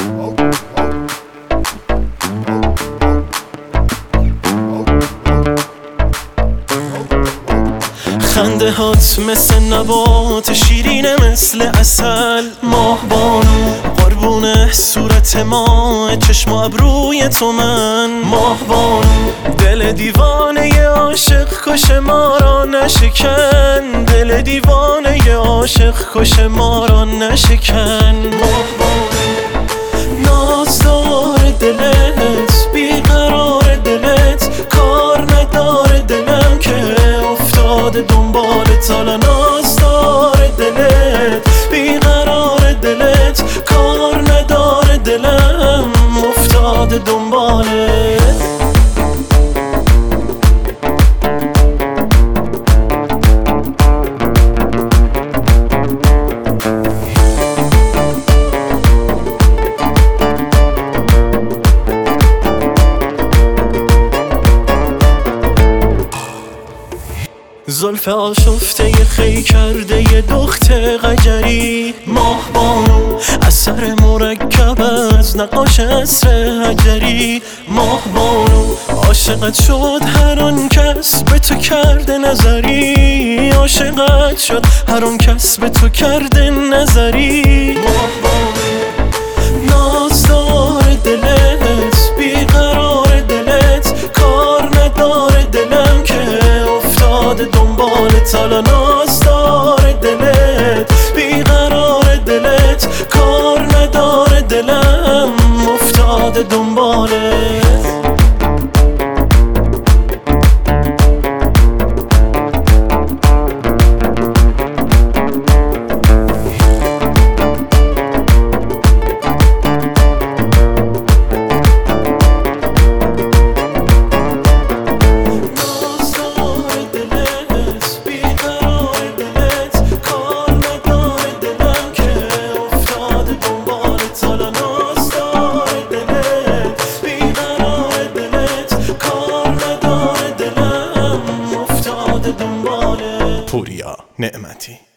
خنده هات مثل نبات شیرینه مثل عسل، ماه بانو قربونه صورت ما، چشم و ابروی تو من. ماه بانو دل دیوانه عاشق کش ما را نشکن، دل دیوانه عاشق کش ما را نشکن. ماه بانو نازدار دلت بیقرار دلت، کار نداره دلم که افتاده دنبالت. حالا نازدار دلت بیقرار دلت، کار نداره دلم افتاده دنبالت. زلف آشفته ی خی کرده ی دخت قجری، ماه بانو اثر مرکب از نقاش عصر حجری. ماه بانو عاشقت شد هر آن کس به تو کرده نظری، عاشقت شد هر آن کس به تو کرده نظری. ماه بانو نازدار دلت بیقرار دلت، کار نداره دلم که افتاده دنبالت. حالا نازدار دلت بیقرار دلت، کار نداره دلم افتاده دنبالت. پوریا نعمتی.